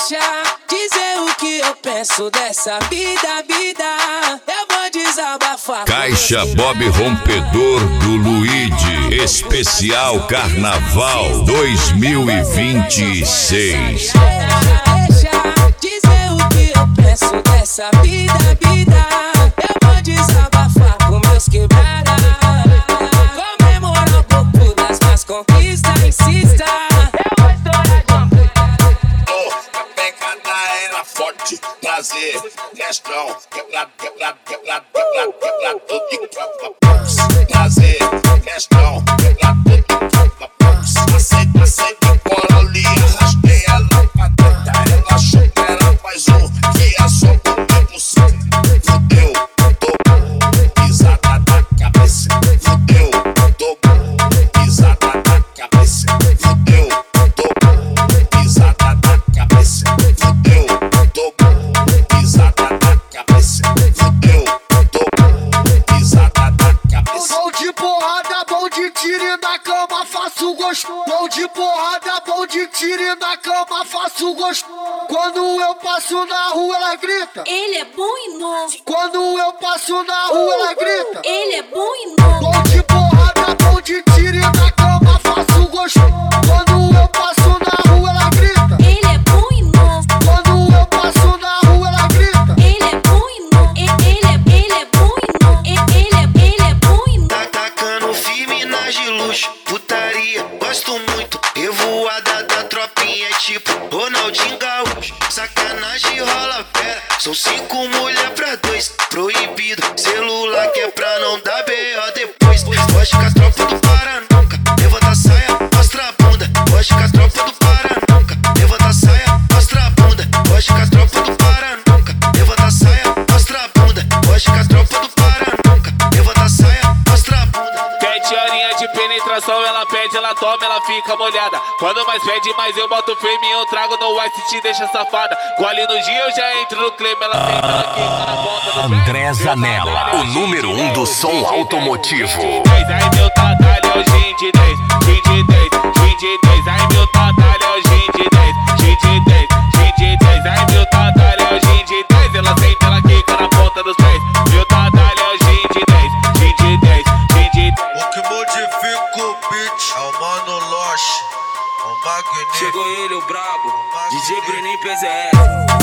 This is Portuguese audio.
deixa dizer o que eu penso dessa vida, vida. Eu vou desabafar. Caixa Bob Rompedor do Luigi, especial Carnaval 2026. Deixa dizer o que eu penso dessa vida, vida. Eu vou desabafar com meus quebradas, comemorar um pouco das minhas conquistas. Insista, eu vou estourar de a pegada era forte, prazer, questão, quebrado, quebrado, quebrado, quebrado, quebrado, tudo de tropa, prazer, questão, quebrado, tudo de tropa, aceita, cola ali, arrastei ela pra dentro, ela achou que era mais um, que é só comigo, fudeu, tô pisada na cabeça, fudeu, tô pisada na cabeça, fudeu, tô pisada na cabeça, fudeu, tô pisada na cabeça, fudeu, tô pisada na cabeça. Bom de porrada, bom de tiro e na cama faço gosto. Bom de porrada, bom de tiro e na cama faço gosto. Quando eu passo na rua ela grita, ele é bom e novo. quando eu passo na rua ela grita, Ele é bom e novo. bom de porrada, bom de tiro e na cama faço gosto. Quando eu passo na rua ela grita, Ele é bom e novo. quando eu passo na rua ela grita. Ele é bom e novo. Ele é bom e novo. Ele é bom e novo. Tá tacando firme nas de luxo, putaria, gosto muito. Revoada da tropinha é tipo Ronaldinho Gaúcho. Sacanagem rola pera, são 5 mulher pra 2. Proibido, celular que é pra não dar B.O. depois. Gosto com as tropas do Pará nunca, levanta a saia, mostra a bunda. Gosto com as tropas do Pará nunca, levanta a saia, mostra a bunda. Gosto com as tropas do Pará nunca, levanta a saia, mostra a bunda. Gosto com as tropas do Pará nunca, levanta a saia, mostra a bunda. 7 horinhas de penetração, ela pede, ela toma, ela fica molhada. Quando mais pede, mais eu boto firme, eu trago no ice e te deixa safada. Gole no dia, eu já entro no clima, ela senta, ela quica na ponta do pé. André Zanella, o número 1 do som automotivo. Ai meu tatalho é o gin de 10, gin de 10, gin de 10. Ai meu tatalho é o gin de 10, gin de 10, gin de 10. Ai meu tatalho é o gin de 10, ela senta, ela quica na ponta dos pés. Meu tatalho é o gin de 10, gin de 10, gin de 10. O que modifica o beat é o Mano Loche, o Magnífico. Chegou ele, o brabo, DJ Bruninho PZR.